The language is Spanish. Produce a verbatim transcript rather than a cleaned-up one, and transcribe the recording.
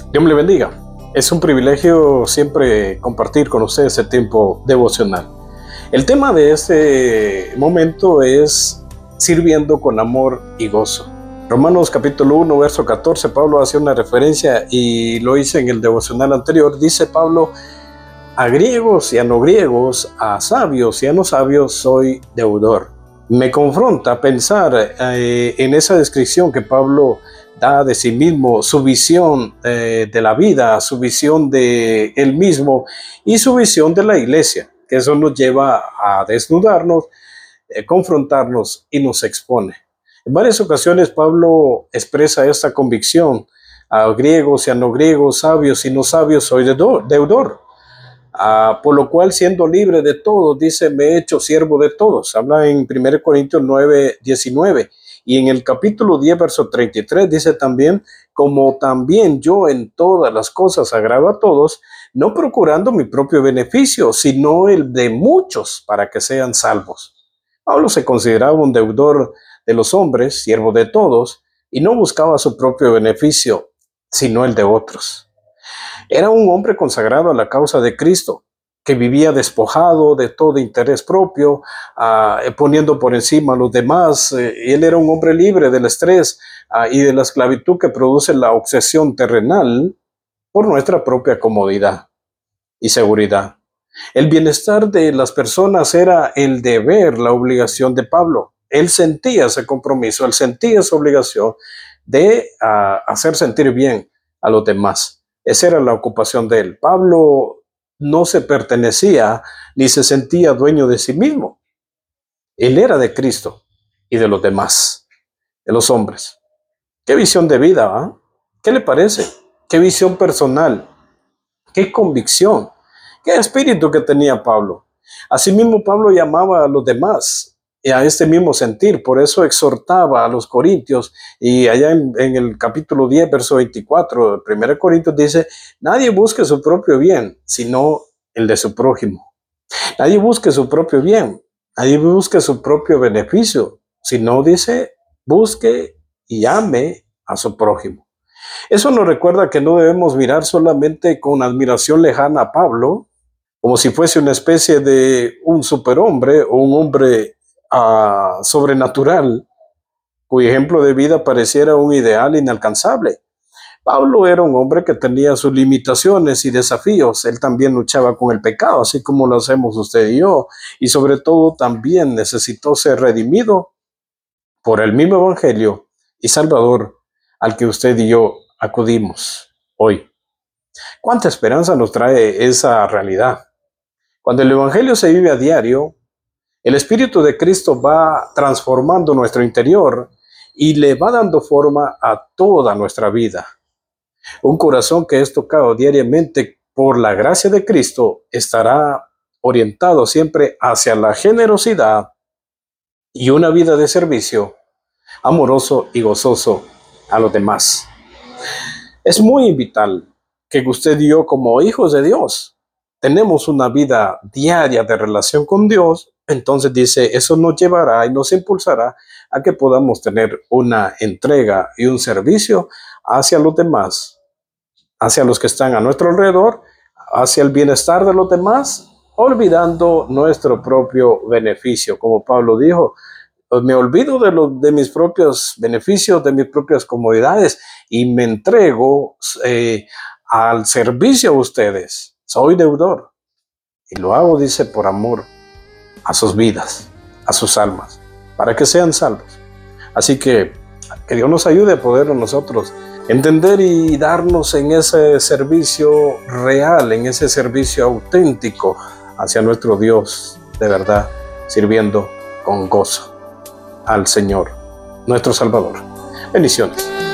Dios me le bendiga. Es un privilegio siempre compartir con ustedes este tiempo devocional. El tema de este momento es sirviendo con amor y gozo. Romanos capítulo uno, verso catorce, Pablo hace una referencia y lo hice en el devocional anterior. Dice Pablo, a griegos y a no griegos, a sabios y a no sabios soy deudor. Me confronta a pensar eh, en esa descripción que Pablo da de sí mismo, su visión eh, de la vida, su visión de él mismo y su visión de la iglesia, que eso nos lleva a desnudarnos, eh, confrontarnos y nos expone. En varias ocasiones Pablo expresa esta convicción: a griegos y a no griegos, sabios y no sabios soy deudor. Uh, por lo cual, siendo libre de todos, dice, me he hecho siervo de todos. Habla en primera Corintios nueve, diecinueve. Y en el capítulo diez, verso treinta y tres, dice también, como también yo en todas las cosas agrado a todos, no procurando mi propio beneficio, sino el de muchos para que sean salvos. Pablo se consideraba un deudor de los hombres, siervo de todos, y no buscaba su propio beneficio, sino el de otros. Era un hombre consagrado a la causa de Cristo, que vivía despojado de todo interés propio, uh, poniendo por encima a los demás. Eh, él era un hombre libre del estrés uh, y de la esclavitud que produce la obsesión terrenal por nuestra propia comodidad y seguridad. El bienestar de las personas era el deber, la obligación de Pablo. Él sentía ese compromiso, él sentía esa obligación de uh, hacer sentir bien a los demás. Esa era la ocupación de él. Pablo no se pertenecía ni se sentía dueño de sí mismo. Él era de Cristo y de los demás, de los hombres. ¿Qué visión de vida? ¿eh? ¿Qué le parece? ¿Qué visión personal? ¿Qué convicción? ¿Qué espíritu que tenía Pablo? Asimismo, Pablo llamaba a los demás y a este mismo sentir, por eso exhortaba a los corintios, y allá en, en el capítulo diez, verso veinticuatro, de primera Corintios dice, nadie busque su propio bien, sino el de su prójimo. Nadie busque su propio bien, nadie busque su propio beneficio, sino dice, busque y ame a su prójimo. Eso nos recuerda que no debemos mirar solamente con admiración lejana a Pablo, como si fuese una especie de un superhombre o un hombre Uh, sobrenatural, cuyo ejemplo de vida pareciera un ideal inalcanzable. Pablo era un hombre que tenía sus limitaciones y desafíos. Él también luchaba con el pecado, así como lo hacemos usted y yo, y sobre todo también necesitó ser redimido por el mismo evangelio y salvador al que usted y yo acudimos hoy. ¿Cuánta esperanza nos trae esa realidad? Cuando el evangelio se vive a diario, el Espíritu de Cristo va transformando nuestro interior y le va dando forma a toda nuestra vida. Un corazón que es tocado diariamente por la gracia de Cristo estará orientado siempre hacia la generosidad y una vida de servicio amoroso y gozoso a los demás. Es muy vital que usted y yo, como hijos de Dios, tenemos una vida diaria de relación con Dios. Entonces dice, eso nos llevará y nos impulsará a que podamos tener una entrega y un servicio hacia los demás, hacia los que están a nuestro alrededor, hacia el bienestar de los demás, olvidando nuestro propio beneficio. Como Pablo dijo, me olvido de, lo, de mis propios beneficios, de mis propias comodidades y me entrego eh, al servicio a ustedes. Soy deudor y lo hago, dice, por amor a sus vidas, a sus almas, para que sean salvos. Así que que Dios nos ayude a poder nosotros entender y darnos en ese servicio real, en ese servicio auténtico hacia nuestro Dios, de verdad, sirviendo con gozo al Señor, nuestro Salvador. Bendiciones.